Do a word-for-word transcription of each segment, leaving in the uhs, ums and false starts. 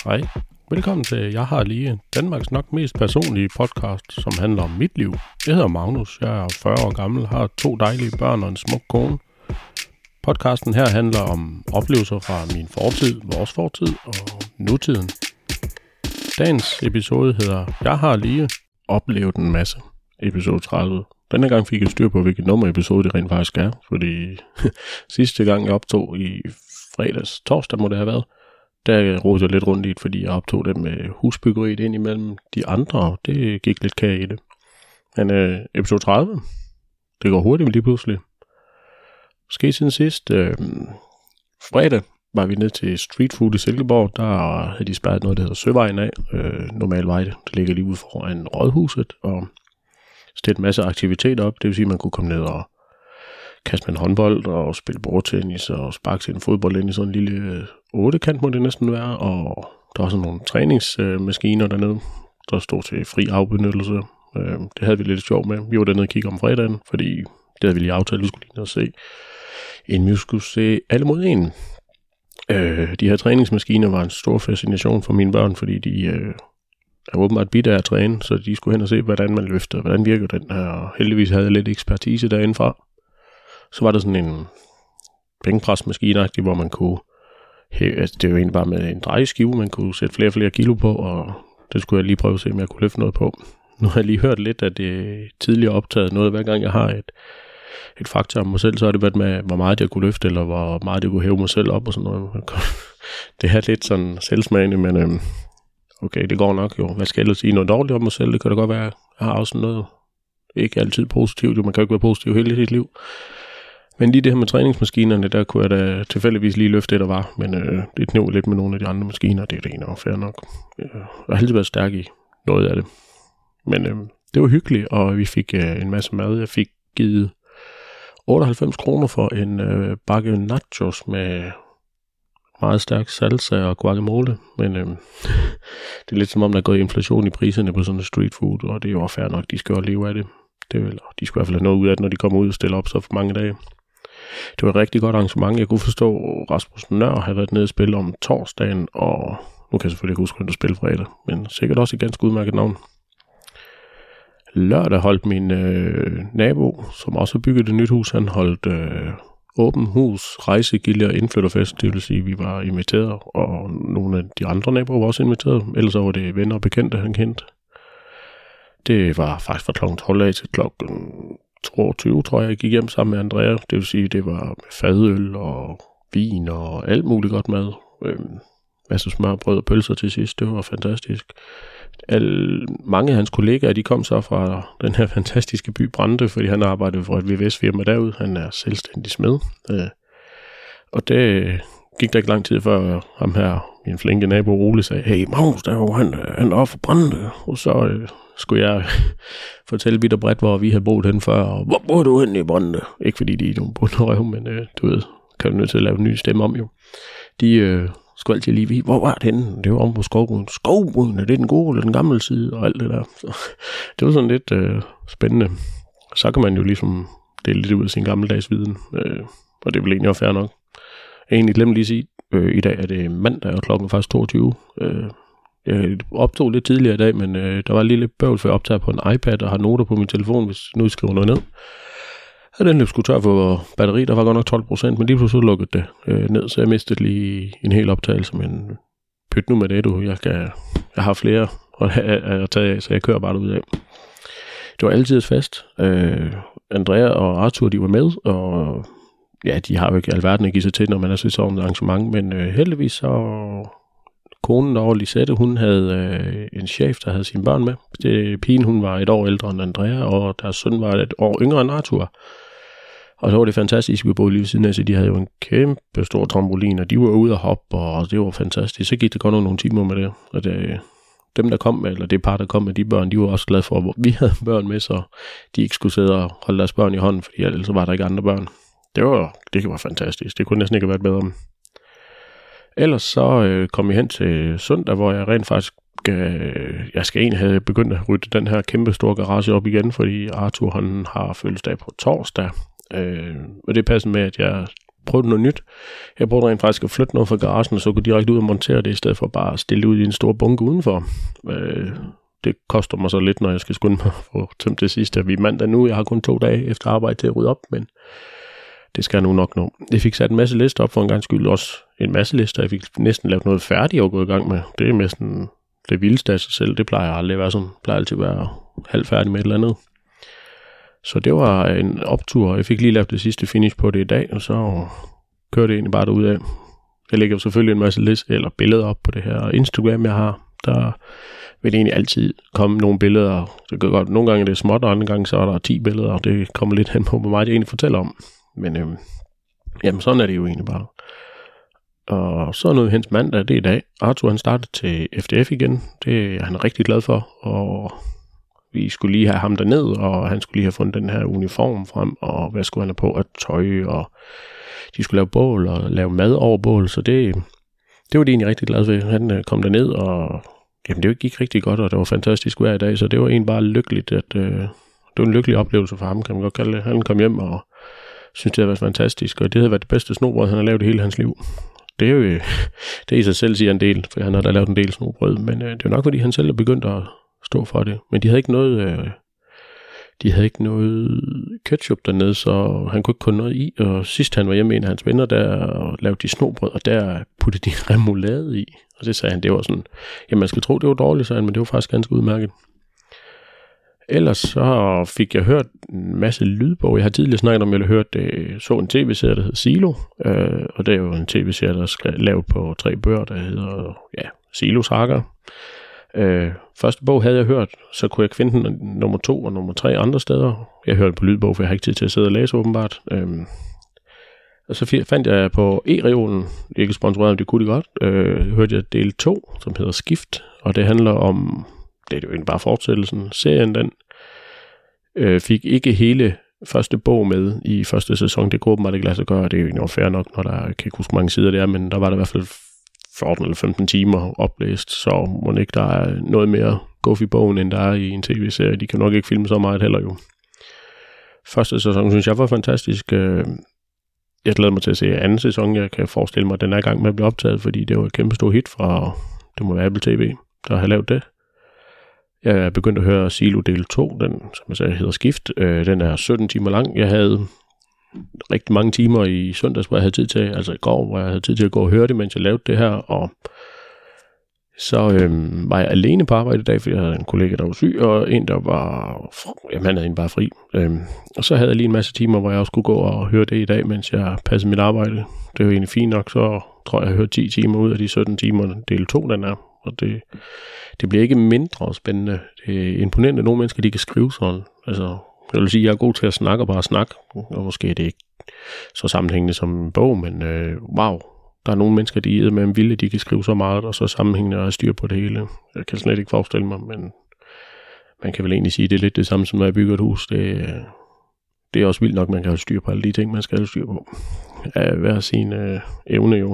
Hej, velkommen til Jeg har lige Danmarks nok mest personlige podcast, som handler om mit liv. Jeg hedder Magnus, jeg er fyrre år gammel, har to dejlige børn og en smuk kone. Podcasten her handler om oplevelser fra min fortid, vores fortid og nutiden. Dagens episode hedder Jeg har lige oplevet en masse, episode tredive. Denne gang fik jeg styr på, hvilket nummer episode det rent faktisk er, fordi sidste gang jeg optog i fredags, torsdag må det have været, der rodede jeg lidt rundt i det, fordi jeg optog det med husbyggeriet ind imellem de andre, og det gik lidt kage i det. Men øh, episode tredive, det går hurtigt lige pludselig. Måske siden sidst, øh, fredag var vi ned til Street Food i Silkeborg, der havde de spærret noget, der hedder Søvejen af, øh, normal vej, det ligger lige ude foran Rådhuset, og stillet en masse aktiviteter op, det vil sige, at man kunne komme ned og kaste med en håndbold og spille bordtennis og sparke til en fodbold ind i sådan en lille ottekant må det næsten være, og der var sådan nogle træningsmaskiner dernede, der stod til fri afbenyttelse. Det havde vi lidt sjov med. Vi var dernede og kigge om fredagen, fordi det havde vi lige aftalt, vi skulle lige ned og se, inden vi skulle se Alle mod en. De her træningsmaskiner var en stor fascination for mine børn, fordi de er åbenbart bidt af at træne, så de skulle hen og se, hvordan man løfter, hvordan virker den her. Heldigvis havde jeg lidt ekspertise derindefra. Så var der sådan en bænkpresmaskine, hvor man kunne hæve, altså det var egentlig bare med en drejeskive, man kunne sætte flere og flere kilo på, og det skulle jeg lige prøve at se, om jeg kunne løfte noget på. Nu har jeg lige hørt lidt, at det tidligere optaget noget, hver gang jeg har et, et fakta om mig selv, så har det været med, hvor meget jeg kunne løfte, eller hvor meget jeg kunne hæve mig selv op og sådan noget. Det er lidt sådan selvsmagende, men øhm, okay, det går nok jo. Hvad skal jeg ellers sige? Noget dårligt om mig selv, det kan da godt være. Jeg har også noget, ikke altid positivt, jo. Man kan jo ikke være positiv hele sit liv. Men lige det her med træningsmaskinerne, der kunne jeg da tilfældigvis lige løfte det, der var. Men øh, det knæv lidt med nogle af de andre maskiner, det er det ene og fair nok. Jeg har altid været stærk i noget af det. Men øh, det var hyggeligt, og vi fik øh, en masse mad. Jeg fik givet otteoghalvfems kroner for en øh, bakke nachos med meget stærk salsa og guacamole. Men øh, det er lidt som om, der er gået inflation i priserne på sådan en street food, og det er jo fair nok, de skal jo leve af det. Det vil, de skal i hvert fald have noget ud af det, når de kommer ud og stiller op så for mange dage. Det var et rigtig godt arrangement. Jeg kunne forstå, at Rasmus Nør havde været nede og spille om torsdagen, og nu kan jeg selvfølgelig ikke huske, hvem der spille fredag, men sikkert også et ganske udmærket navn. Lørdag holdt min øh, nabo, som også har bygget et nyt hus, han holdt øh, åben hus, rejsegilde og indflytterfest, det vil sige, at vi var inviteret, og nogle af de andre naboer var også inviteret, ellers var det venner og bekendte, han kendte. Det var faktisk fra klokken tolv af til klokken toogtyve, tror jeg, jeg gik hjem sammen med Andrea. Det vil sige, det var med fadøl og vin og alt muligt godt mad. Øhm, masser af smør, brød og pølser til sidst. Det var fantastisk. Al, mange af hans kollegaer, de kom så fra den her fantastiske by Brande, fordi han arbejdede for et V V S-firma derude. Han er selvstændig smed. Øh, og det gik der ikke lang tid før ham her, min flinke nabo Ole, sagde, hey Magnus, der var han, han er oppe for Brande. Og så øh, skulle jeg fortælle vidt og bredt, hvor vi havde boet hen før, og hvor bor du hen i Brande? Ikke fordi de er nogle bunderøv, men øh, du ved, kan du nødt til at lave en ny stemme om jo. De øh, skulle altid lige vide, hvor var det henne? Det var om på skovbryn. Skovbryn, er det den gode eller den gamle side? Og alt det der. Så, det var sådan lidt øh, spændende. Så kan man jo ligesom dele lidt ud af sin gammeldags viden, øh, og det er vel egentlig også fair nok. Jeg egentlig glemte lige at sige, øh, i dag er det mandag, og klokken er faktisk toogtyve. Øh, Jeg optog lidt tidligere i dag, men øh, der var lige lidt bøvl for at optage på en iPad og har noter på min telefon, hvis nu jeg skriver noget ned. Og den løb sgu tør for batteri, der var godt nok tolv procent, men lige pludselig lukkede det øh, ned, så jeg mistede lige en hel optagelse, men pyt nu med det, du. Jeg, kan, jeg har flere at tage af, så jeg kører bare derud af. Det var altid fast. Øh, Andrea og Arthur, de var med, og ja, de har jo ikke alverden at give sig til, når man er til sådan et arrangement, men øh, heldigvis så konen over Lisette, hun havde øh, en chef, der havde sine børn med. Det, pigen, hun var et år ældre end Andrea, og deres søn var et år yngre end Arthur. Og så var det fantastisk, vi boede lige ved siden af, så de havde jo en kæmpe stor trampolin, og de var ude at hoppe, og det var fantastisk. Så gik det godt nogle timer med det. Og det, dem, der kom med, eller det par, der kom med de børn, de var også glade for, at vi havde børn med, så de ikke skulle sidde og holde deres børn i hånden, fordi ellers var der ikke andre børn. Det var, det var fantastisk. Det kunne næsten ikke have været bedre. Ellers så øh, kom jeg hen til søndag, hvor jeg rent faktisk, øh, jeg skal egentlig have begyndt at rydde den her kæmpe store garage op igen, fordi Arthur han har fødselsdag på torsdag. Øh, og det passer med, at jeg prøvede noget nyt. Jeg prøvede rent faktisk at flytte noget fra garagen, og så gå direkte ud og montere det, i stedet for bare at stille ud i en stor bunke udenfor. Øh, det koster mig så lidt, når jeg skal skynde mig for tømt det sidste. Vi er mandag nu, jeg har kun to dage efter arbejde til at rydde op, men det skal jeg nu nok nå. Jeg fik sat en masse lister op for en gang skyld, også en masse lister. Jeg fik næsten lavet noget færdigt og gået i gang med. Det er næsten det vildeste af sig selv. Det plejer aldrig at være sådan. Det plejer altid at være halvfærdig med et eller andet. Så det var en optur. Jeg fik lige lavet det sidste finish på det i dag, og så kørte det egentlig bare derudad. Jeg lægger selvfølgelig en masse lister eller billeder op på det her Instagram, jeg har. Der vil det egentlig altid komme nogle billeder. Det kan godt. Nogle gange er det småt, og andre gange så er der ti billeder, og det kommer lidt hen på, hvor meget jeg egentlig fortæller om. Men øhm, jamen, sådan er det jo egentlig bare. Og så noget hendes mandag, det er i dag. Arthur, han startede til F D F igen. Det er han rigtig glad for, og vi skulle lige have ham derned, og han skulle lige have fundet den her uniform frem, og hvad skulle han have på at tøj, og de skulle lave bål og lave mad over bål, så det, det var de egentlig rigtig glad for. Han kom derned, og jamen, det gik rigtig godt, og det var fantastisk hver dag, så det var egentlig bare lykkeligt, at øh, det var en lykkelig oplevelse for ham, kan man godt kalde det. Han kom hjem og synes, det havde været fantastisk, og det havde været det bedste snobrød, han har lavet i hele hans liv. Det er jo det i sig selv siger en del, for han har da lavet en del snobrød, men øh, det er nok, fordi han selv er begyndt at stå for det. Men de havde ikke noget, øh, de havde ikke noget ketchup dernede, så han kunne ikke kun noget i, og sidst han var hjemme med en af hans venner, der lavede de snobrød, og der puttede de remoulade i, og det sagde han, det var sådan, jamen man skal tro, det var dårligt, sagde han, men det var faktisk ganske udmærket. Ellers så fik jeg hørt en masse lydbog. Jeg har tidligere snakket om, at jeg har hørt det, så en tv-serie, der hedder Silo. Øh, og det er jo en tv-serie, der er lavet på tre bøger, der hedder ja, Silo Saga. Øh, første bog havde jeg hørt, så kunne jeg finde den nummer to og nummer tre andre steder. Jeg hørte på lydbog, for jeg har ikke tid til at sidde og læse åbenbart. Øh, og så fandt jeg på e-reolen, ikke sponsoreret, men det kunne de godt, øh, hørte jeg del to, som hedder Skift. Og det handler om, det er jo egentlig bare fortsættelsen, serien den, øh, fik ikke hele første bog med i første sæson. Det kunne åbenbart ikke lade sig gøre, det er jo egentlig fair nok, når der kan ikke huske mange sider der, men der var der i hvert fald fjorten eller femten timer oplæst, så må ikke der er noget mere guf i bogen, end der er i en tv-serie. De kan nok ikke filme så meget heller jo. Første sæson synes jeg var fantastisk. Jeg glæder mig til at se anden sæson. Jeg kan forestille mig, at den er i gang med at blive optaget, fordi det var et kæmpe stort hit fra, det må være Apple T V, der har lavet det. Jeg er begyndt at høre Silo del to, den som jeg sagde hedder Skift. Øh, den er sytten timer lang. Jeg havde rigtig mange timer i søndags, hvor jeg havde tid til, altså i går, hvor jeg havde tid til at gå og høre det, mens jeg lavede det her, og så øhm, var jeg alene på arbejde i dag, fordi jeg havde en kollega, der var syg, og en, der var, jamen han havde en bare fri. Øhm, og så havde jeg lige en masse timer, hvor jeg også skulle gå og høre det i dag, mens jeg passede mit arbejde. Det var egentlig fint nok, så tror jeg, jeg hørte ti timer ud af de sytten timer, del to den er, og det, det bliver ikke mindre spændende. Det er imponerende, at nogle mennesker, de kan skrive sådan, altså jeg vil sige, at jeg er god til at snakke og bare snakke, og måske er det ikke så sammenhængende som en bog, men øh, wow, der er nogle mennesker, de er med en vilje, de kan skrive så meget, og så sammenhængende og styr på det hele. Jeg kan slet ikke forestille mig, men man kan vel egentlig sige, at det er lidt det samme, som når jeg bygger et hus. Det, det er også vildt nok, man kan have styr på alle de ting, man skal have styr på. Af hver sin øh, evne jo.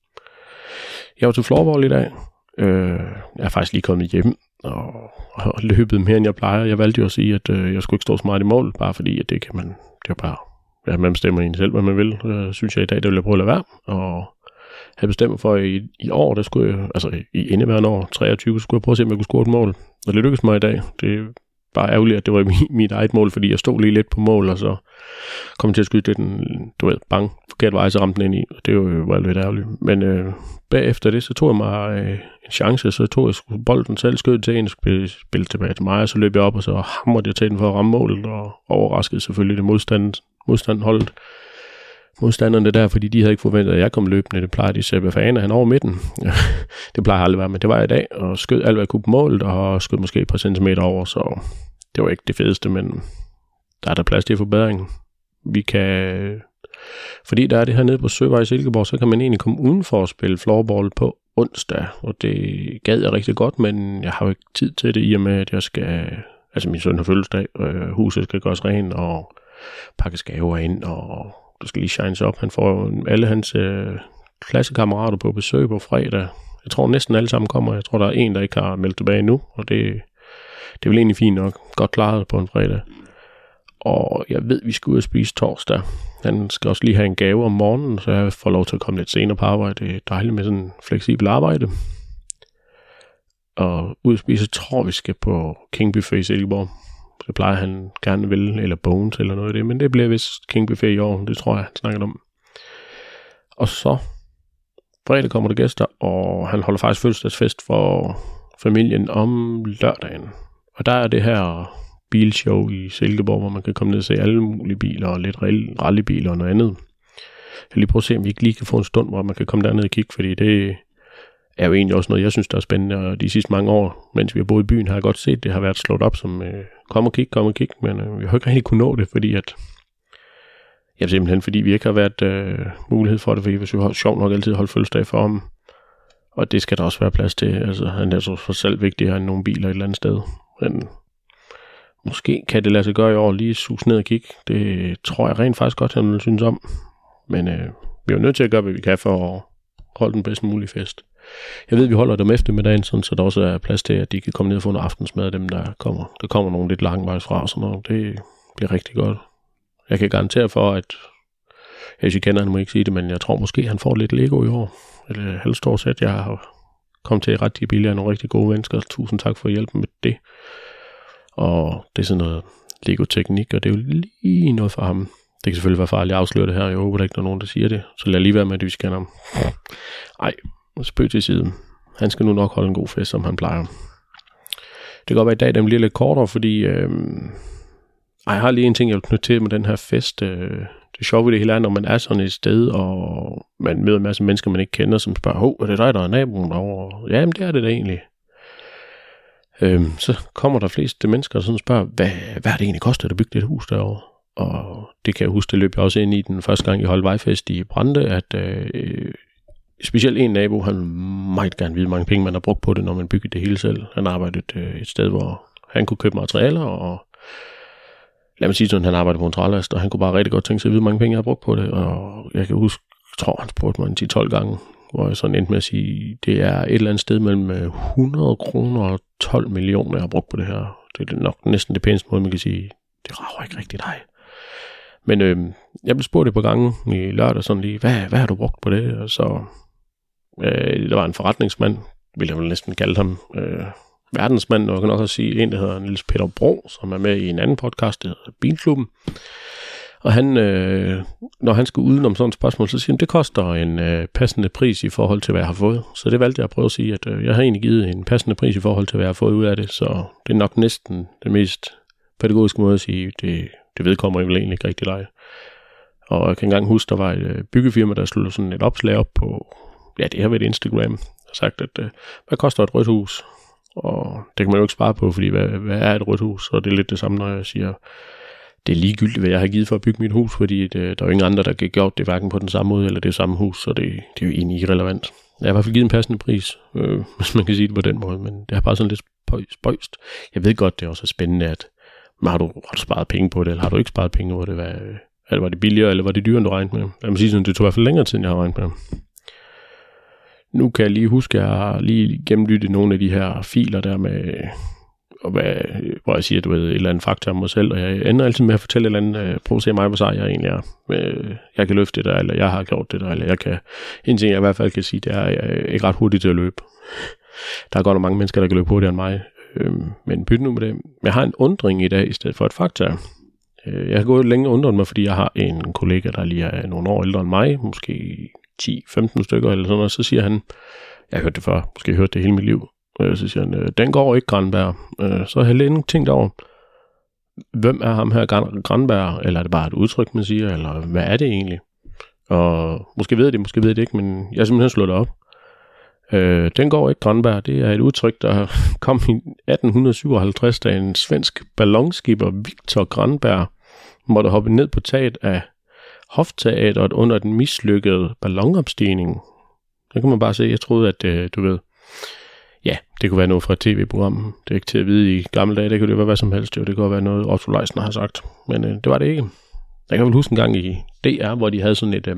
Jeg var til floorball i dag. Øh, jeg er faktisk lige kommet hjem, og har løbet mere, end jeg plejer. Jeg valgte jo at sige, at øh, jeg skulle ikke stå så meget i mål, bare fordi, at det kan man, det er bare, ja, man bestemmer egentlig selv, hvad man vil. Øh, synes jeg i dag, det vil jeg prøve at lade være, og have bestemt for, at i, i år, der skulle jeg, altså i indeværende år, treogtyve, skulle jeg prøve at se, om jeg kunne score et mål. Og det lykkedes mig i dag. Det er bare ærgerligt, at det var mit, mit eget mål, fordi jeg stod lige lidt på mål, og så kom jeg til at skyde det, den, du ved, bang, forkert vej, så ramte den ind i. Det var lidt ærgerligt. Men øh, bagefter det, så tog jeg mig øh, en chance, så tog jeg bolden selv, skød til en, spille, spille tilbage til mig, og så løb jeg op, og så hamrede jeg til den for at ramme målet, og overraskede selvfølgelig det modstand, modstandholdet. Modstanderne der, fordi de havde ikke forventet, at jeg kom løbende. Det plejer de Sebbe Fane, han over midten. Det plejer aldrig at være, men det var jeg i dag, og skød alt, hvad jeg kunne på målet, og skød måske et par centimeter over, så det var ikke det fedeste, men der er der plads til forbedring. Vi kan, fordi der er det her nede på Søvej i Silkeborg, så kan man egentlig komme udenfor at spille floorball på onsdag, og det gad jeg rigtig godt, men jeg har jo ikke tid til det, i og med, at jeg skal, altså min søn har fødselsdag, øh, huset skal gøres rent, og pakkes gaver ind, og det skal lige shines op. Han får alle hans øh, klassekammerater på besøg på fredag. Jeg tror næsten alle sammen kommer. Jeg tror, der er en, der ikke har meldt tilbage nu, og det, det er vel egentlig fint nok. Godt klaret på en fredag. Og jeg ved, vi skal ud og spise torsdag. Han skal også lige have en gave om morgenen, så jeg får lov til at komme lidt senere på arbejde. Det er dejligt med sådan en fleksibel arbejde. Og ud at spise, tror vi skal på King Buffet i Silkeborg. Det plejer han gerne vil, eller Bones eller noget af det. Men det bliver vist King Buffet i år, det tror jeg, han snakker om. Og så fredag kommer der gæster, og han holder faktisk fødselsdagsfest for familien om lørdagen. Og der er det her bilshow i Silkeborg, hvor man kan komme ned og se alle mulige biler, og lidt rallybiler og noget andet. Jeg vil lige prøve at se, om vi ikke lige kan få en stund, hvor man kan komme derned og kigge, fordi det er jo egentlig også noget, jeg synes, der er spændende. Og de sidste mange år, mens vi har boet i byen, har jeg godt set, det har været slået op som øh, kom og kig, kom og kig, men øh, vi har ikke rigtig kunne nå det, fordi at ja, simpelthen fordi vi ikke har været øh, mulighed for det, fordi vi har sjovt nok altid holdt fødselsdag for ham. Og det skal der også være plads til. Altså, han er så for selv vigtigere end nogle biler et eller andet sted. Men måske kan det lade sig gøre i år lige sus ned og kigge. Det tror jeg rent faktisk godt, han vil synes om. Men øh, vi er jo nødt til at gøre, hvad vi kan for at holde den bedst mulige fest. Jeg ved, vi holder dem eftermiddagen, sådan, så der også er plads til, at de kan komme ned og få en aftensmad af dem, der kommer. Der kommer nogle lidt langvejs fra, sådan noget. Det bliver rigtig godt. Jeg kan garantere for, at jeg ikke kender, han må ikke sige det, men jeg tror måske, han får lidt Lego i år. Eller halvstort sæt. Jeg har kommet til ret billigere af nogle rigtig gode mennesker. Tusind tak for hjælpen med det. Og det er sådan noget Lego-teknik, og det er jo lige noget for ham. Det kan selvfølgelig være farligt at afsløre det her. Jeg håber, der ikke er nogen, der siger det. Så lad lige være med, at vi skal ham. Ej, spøg til siden. Han skal nu nok holde en god fest, som han plejer. Det kan godt være, at i dag den bliver lidt kortere, fordi øhm, ej, jeg har lige en ting, jeg vil knytte til med den her fest. Øh, det er sjovt ved det hele er, når man er sådan et sted, og man møder en masse mennesker, man ikke kender, som spørger, hov, er det dig, der er naboen derovre? Jamen, det er det da egentlig. Øhm, så kommer der flest mennesker, og sådan spørger, hvad, hvad er det egentlig koster at bygge det hus derovre? Og det kan jeg huske, det løb jeg også ind i den første gang, jeg holdt vejfest i Brande, at øh, specielt en nabo, han meget gerne vide, mange penge man har brugt på det, når man bygger det hele selv. Han arbejdede øh, et sted, hvor han kunne købe materialer, og lad mig sige sådan, han arbejdede på en trælast, og han kunne bare rigtig godt tænke sig at vide, hvor mange penge jeg har brugt på det. Og jeg kan huske, jeg tror, han spurgte mig en ti tolv gange, hvor jeg sådan endte med at sige, det er et eller andet sted mellem hundrede kroner og tolv millioner, jeg har brugt på det her. Det er nok næsten det pæneste måde, man kan sige, det rager ikke rigtig dig. Men øh, jeg blev spurgt et par gange i lørdag sådan lige, hvad, hvad har du brugt på det? Og så, øh, der var en forretningsmand, vil jeg vel næsten kalde ham, øh, verdensmand, og jeg kan nok også sige en, der hedder Niels Peter Bro, som er med i en anden podcast, der hedder Bilklubben. Og han, øh, når han skal udenom sådan et spørgsmål, så siger han, det koster en øh, passende pris i forhold til, hvad jeg har fået. Så det valgte jeg at prøve at sige, at øh, jeg har egentlig givet en passende pris i forhold til, hvad jeg har fået ud af det. Så det er nok næsten det mest pædagogiske måde at sige, det, det vedkommer jeg vel egentlig ikke rigtig dig. Og jeg kan engang huske, der var et byggefirma, der slog sådan et opslag op på, ja, det har været Instagram, og sagt, at øh, hvad koster et rødt hus? Og det kan man jo ikke spare på, fordi hvad, hvad er et rødt hus? Og det er lidt det samme, når jeg siger, det er ligegyldigt, hvad jeg har givet for at bygge mit hus, fordi det, der er jo ingen andre, der kan gjort det hverken på den samme måde, eller det samme hus, så det, det er jo egentlig irrelevant. Jeg har i hvert fald givet en passende pris, øh, hvis man kan sige det på den måde, men det har bare sådan lidt spøjst. Jeg ved godt, det er også spændende, at har du, har du sparet penge på det, eller har du ikke sparet penge på det? Hvad, eller var det billigere, eller var det dyrere, end du regnede med? Lad mig sige sådan, det tog i hvert fald længere tid, end jeg har regnet med. Nu kan jeg lige huske, at jeg har lige gennemlyttet nogle af de her filer der med, og hvad, hvor jeg siger, du ved, et eller andet fakta om mig selv, og jeg ender altid med at fortælle et eller andet, prøve at se mig, hvor sej jeg egentlig er. Jeg kan løfte det der, eller jeg har gjort det der, eller jeg kan, en ting jeg i hvert fald kan sige, det er, at jeg er ikke ret hurtig til at løbe. Der er godt nok mange mennesker, der kan løbe hurtigere end mig, men byt nu med det. Jeg har en undring i dag, i stedet for et fakta. Jeg har gået længe undret mig, fordi jeg har en kollega, der lige er nogle år ældre end mig, måske ti femten stykker eller sådan noget, så siger han, jeg har hørt det før, måske har hørt det hele mit liv, så siger han, den går ikke Granberg. Så har jeg længe tænkt over, hvem er ham her Granberg, eller er det bare et udtryk, man siger, eller hvad er det egentlig? Og måske ved jeg det, måske ved jeg det ikke, men jeg har simpelthen slået det op. Den går ikke Granberg, det er et udtryk, der kom i atten syvoghalvtreds, da en svensk ballonskipper Victor Granberg måtte hoppe ned på taget af Hofteatret under den mislykkede ballonopstigning. Der kan man bare se, jeg troede, at du ved, ja, det kunne være noget fra et tv-program. Det er ikke til at vide i gamle dage, det kunne det være hvad som helst. Det kunne være noget, Otto Leisner har sagt. Men øh, det var det ikke. Jeg kan vel huske en gang i D R, hvor de havde sådan et, øh,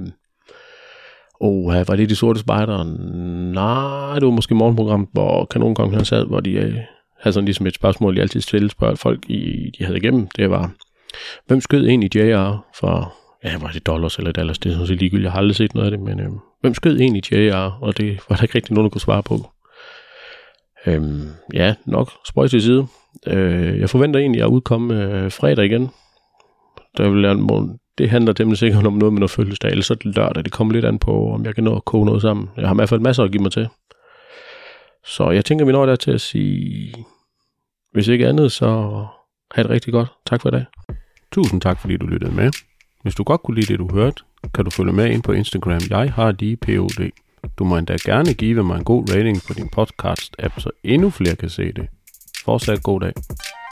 åh, var det De Sorte Spejdere? Nej, det var måske morgenprogram, hvor Kanonkongen han sad, hvor de øh, havde sådan ligesom et spørgsmål, de altid stillede spørg folk, i, de havde igennem. Det var, Hvem skød egentlig J R for, ja, var det dollars eller dollars, det er sådan set ligegyldigt, jeg har aldrig set noget af det, men øh, hvem skød egentlig J R, og det var der ikke rigtig nogen, der kunne svare på. Øhm, ja, nok spøjs til side. Øh, jeg forventer egentlig at udkomme øh, fredag igen. Der vil jeg, det handler temmelig sikkert om noget med noget fødselsdag, eller så er det lørdag, det kommer lidt an på, om jeg kan nå at koge noget sammen. Jeg har i hvert fald masser at give mig til. Så jeg tænker, vi når der til at sige, hvis ikke andet, så have det rigtig godt. Tak for i dag. Tusind tak, fordi du lyttede med. Hvis du godt kunne lide det, du hørte, kan du følge med ind på Instagram. Jeg har de P O D. Du må endda gerne give mig en god rating på din podcast-app, så endnu flere kan se det. Fortsat god dag.